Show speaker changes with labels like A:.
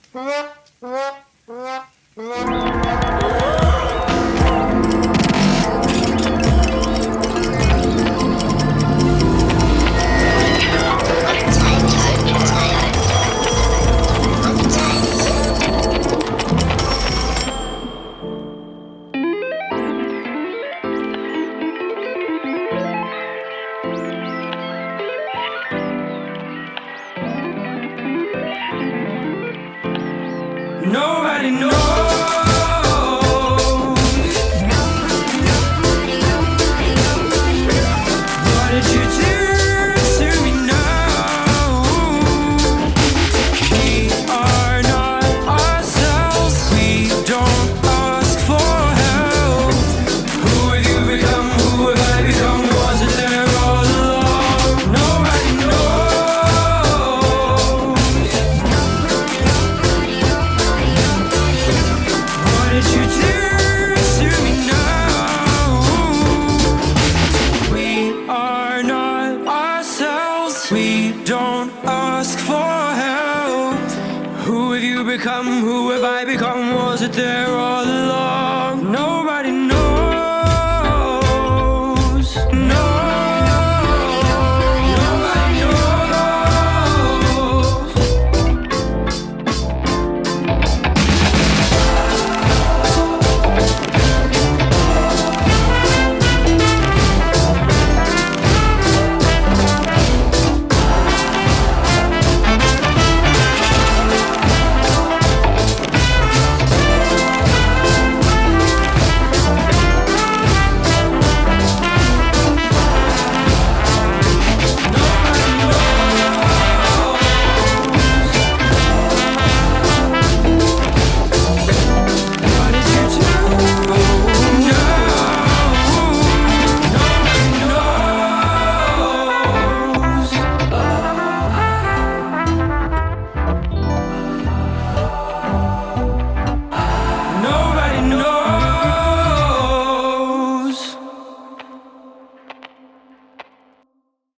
A: Nobody knows. What did you do to me now? We are not ourselves. We don't ask for help. Who have you become? Who have I become? Was it there all along? Nobody knows. What did you do to me now? We are not ourselves. We don't ask for help. Who have you become? Who have I become? Was it there all along? No